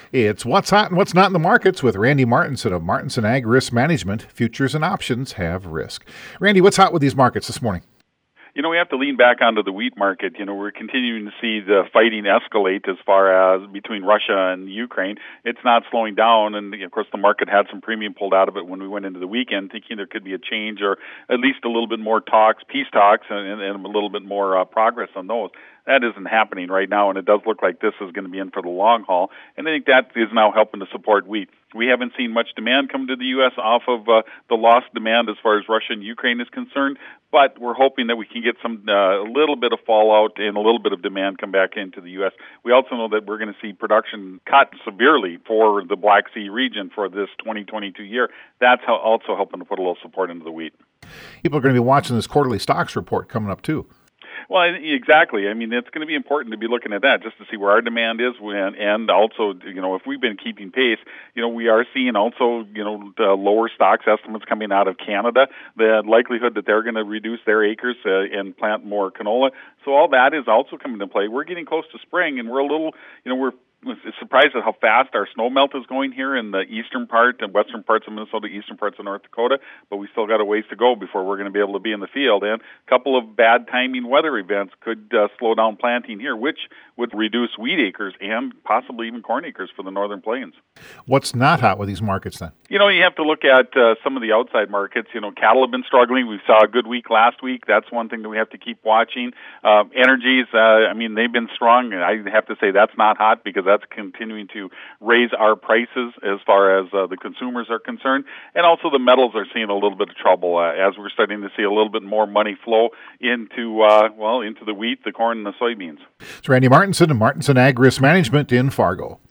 It's What's Hot and What's Not in the Markets with Randy Martinson of Martinson Ag Risk Management. Futures and options have risk. Randy, what's hot with these markets this morning? We have to lean back onto the wheat market. We're continuing to see the fighting escalate as far as between Russia and Ukraine. It's not slowing down, and of course the market had some premium pulled out of it when we went into the weekend, thinking there could be a change or at least a little bit more talks, peace talks, and a little bit more progress on those. That isn't happening right now, and it does look like this is going to be in for the long haul, and I think that is now helping to support wheat. We haven't seen much demand come to the U.S. off of the lost demand as far as Russia and Ukraine is concerned, but we're hoping that we can get a little bit of fallout and a little bit of demand come back into the U.S. We also know that we're going to see production cut severely for the Black Sea region for this 2022 year. That's also helping to put a little support into the wheat. People are going to be watching this quarterly stocks report coming up, too. Well, exactly. It's going to be important to be looking at that just to see where our demand is, and also, if we've been keeping pace, we are seeing also, the lower stocks estimates coming out of Canada, the likelihood that they're going to reduce their acres and plant more canola. So all that is also coming into play. We're getting close to spring, and we're a little, we're surprised at how fast our snow melt is going here in the eastern part and western parts of Minnesota, eastern parts of North Dakota, but we still got a ways to go before we're going to be able to be in the field. And a couple of bad timing weather events could slow down planting here, which would reduce wheat acres and possibly even corn acres for the northern plains. What's not hot with these markets then? You have to look at some of the outside markets. Cattle have been struggling. We saw a good week last week. That's one thing that we have to keep watching. Energies, they've been strong. I have to say that's not hot because that's continuing to raise our prices as far as the consumers are concerned. And also the metals are seeing a little bit of trouble as we're starting to see a little bit more money flow into the wheat, the corn, and the soybeans. It's Randy Martinson of Martinson Ag Risk Management in Fargo.